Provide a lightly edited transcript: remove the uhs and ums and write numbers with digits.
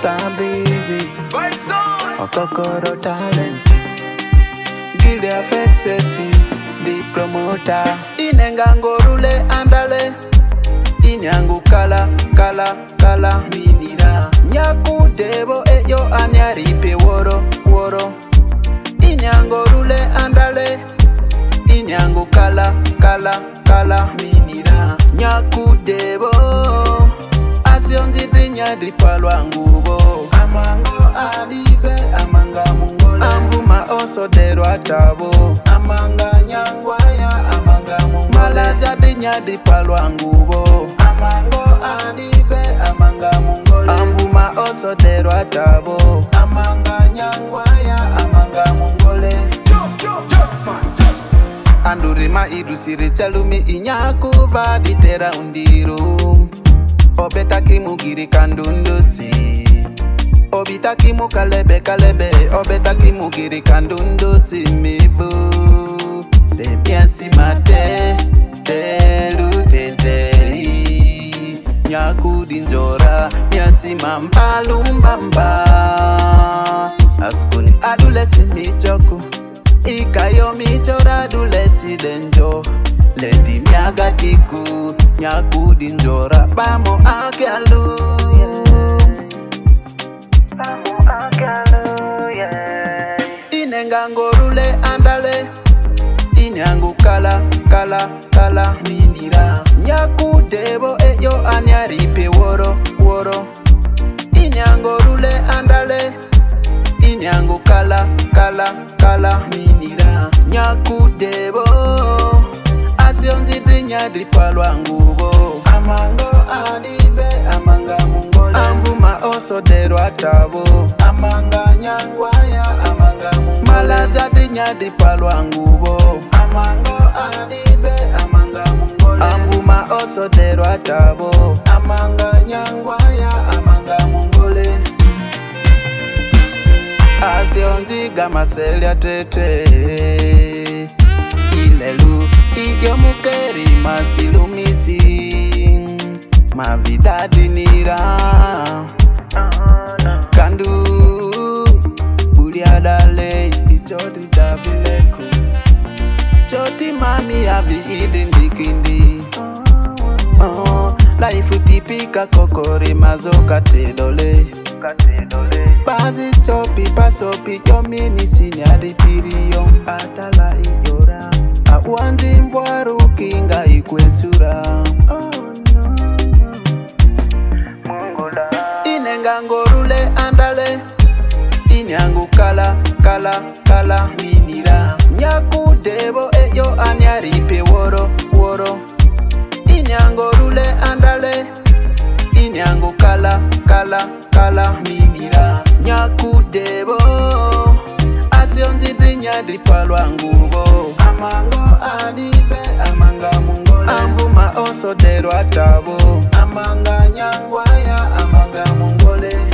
Mr. Breezy, Okokoro talent, Gilde Afexesi, the promoter. Inengango rule andale, Inyangu kala, kala, kala, minira. Nyaku debo eyo anyaripe woro, woro. Inyango rule andale, Inyangu kala, kala, kala, minira. Nyaku debo asionzi drinya dripalwa ngubo. Amango adipe, amanga mungole. Amvuma oso derwa tabo. Amanga nyangwaya, amanga mungole. Malaja drinya dripalwa ngubo. Amango adipe, amanga mungole. Amvuma oso derwa tabo. Amanga nyangwaya, amanga mungole. Andurima idusiri chalumi inyaku vadi tera undiru. Obetaki mugiri kandundosi, obitaki mukalebe kalebe, obetaki mugiri kandundosi mibu. Le miasi mate, telu teteri, nyaku dinjora, miasi mampalumbamba. Askuni adulesi michoku, ikayo michora adulesi denjo. Ledi miagatiku, nyaku dinjora, bamo akalu, bamo akalu, yeah. Inengango rule andale, Inyangu kala, kala, kala, minira. Nyaku debo eyo anyaripe woro, woro. Inyango rule andale, Inyangu kala, kala, kala, minira. Nyaku debo asionzi drinya dripalwa ngubo. Amango adibe, amanga mungole. Amvuma oso derwa tabo. Amanga nyangwaya, amanga mungole. Malaja drinya dripalwa ngubo. Amango adibe, amanga mungole. Amvuma oso derwa tabo. Amanga nyangwaya, amanga mungole. Asionzi gamaselia tete ilelu iyo mukeri masilumisi mavidadi nira kandu buliadale ichoti tabileku choti mami avi idindikindi laifu tipika kokori mazoka telole bazi chopi pasopi yomini sinyari tiriyo atala iyora awanzi mbwaru kinga ikwesura. Oh no, no. Mungula Inengango rule andale, Inyangu kala, kala, kala, minira. Nyaku debo eyo anyaripe woro, woro. Inyango rule andale, Inyangu kala, kala, kala, minira. Nyaku debo asionzi drinya dripalwa ngubo. Amango adipe, amanga mungole. Amvuma oso derwa tabo. Amanga nyangwaya, amanga mungole.